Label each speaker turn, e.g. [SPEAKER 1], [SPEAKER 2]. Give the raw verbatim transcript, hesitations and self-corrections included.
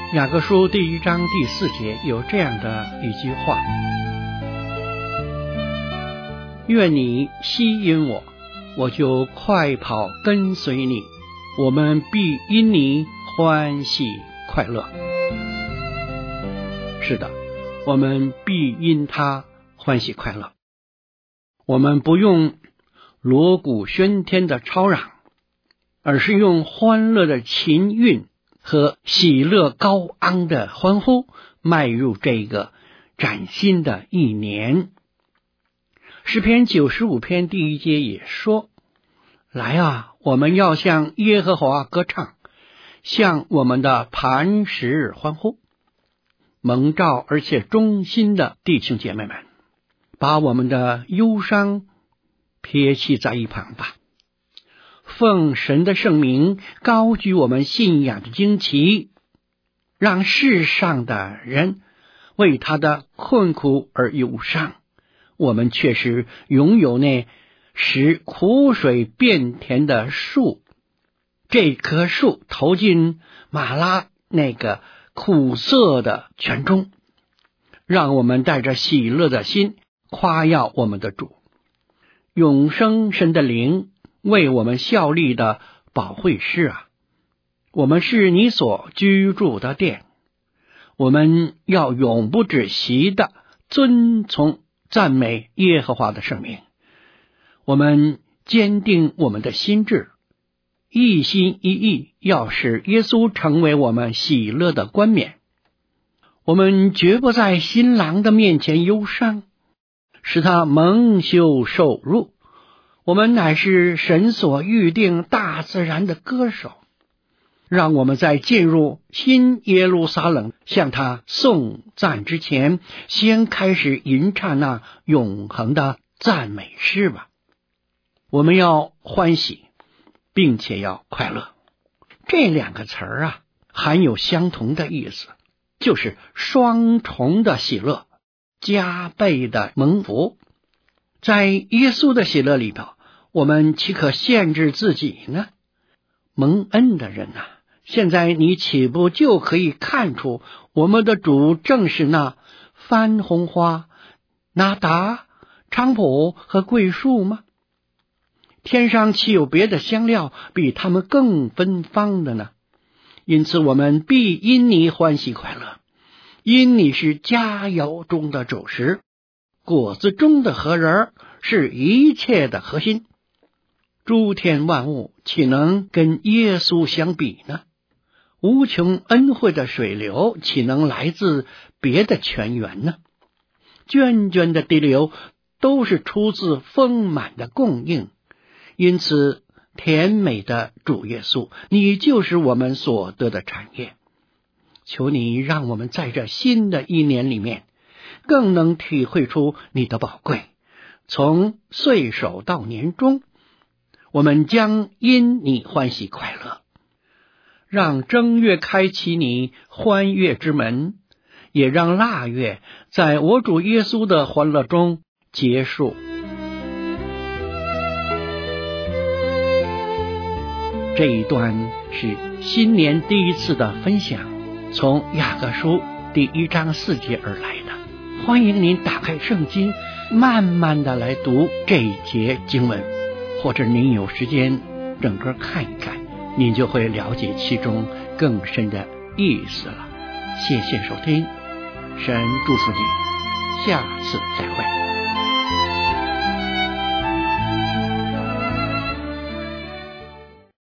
[SPEAKER 1] 雅各书第一章第四节有这样的一句话：愿你吸引我，我就快跑跟随你，我们必因你欢喜快乐。是的，我们必因他欢喜快乐。我们不用锣鼓喧天的吵嚷，而是用欢乐的琴韵和喜乐高昂的欢呼迈入这个崭新的一年。诗篇九十五篇第一节也说：来啊，我们要向耶和华歌唱，向我们的磐石欢呼。蒙召而且忠心的弟兄姐妹们，把我们的忧伤撇弃在一旁吧，奉神的圣名高举我们信仰的旌旗，让世上的人为他的困苦而忧伤，我们却是拥有那使苦水变甜的树。这棵树投进马拉那个苦涩的泉中，让我们带着喜乐的心夸耀我们的主。永生神的灵为我们效力的保惠师啊，我们是你所居住的殿，我们要永不止息的遵从赞美耶和华的圣名。我们坚定我们的心志，一心一意要使耶稣成为我们喜乐的冠冕。我们绝不在新郎的面前忧伤，使他蒙羞受辱。我们乃是神所预定大自然的歌手，让我们在进入新耶路撒冷向他颂赞之前，先开始吟唱那永恒的赞美诗吧。我们要欢喜，并且要快乐。这两个词儿啊，含有相同的意思，就是双重的喜乐，加倍的蒙福。在耶稣的喜乐里头，我们岂可限制自己呢？蒙恩的人啊，现在你岂不就可以看出我们的主正是那番红花、拿达、菖蒲和桂树吗？天上岂有别的香料比他们更芬芳的呢？因此我们必因你欢喜快乐，因你是佳肴中的主食，果子中的核仁，是一切的核心。诸天万物岂能跟耶稣相比呢？无穷恩惠的水流岂能来自别的泉源呢？涓涓的滴流都是出自丰满的供应。因此甜美的主耶稣，你就是我们所得的产业。求你让我们在这新的一年里面更能体会出你的宝贵。从岁首到年终，我们将因你欢喜快乐，让正月开启你欢悦之门，也让腊月在我主耶稣的欢乐中结束。这一段是新年第一次的分享，从雅各书第一章四节而来的。欢迎您打开圣经，慢慢的来读这一节经文，或者您有时间整个看一看，您就会了解其中更深的意思了。谢谢收听，神祝福你，下次再会。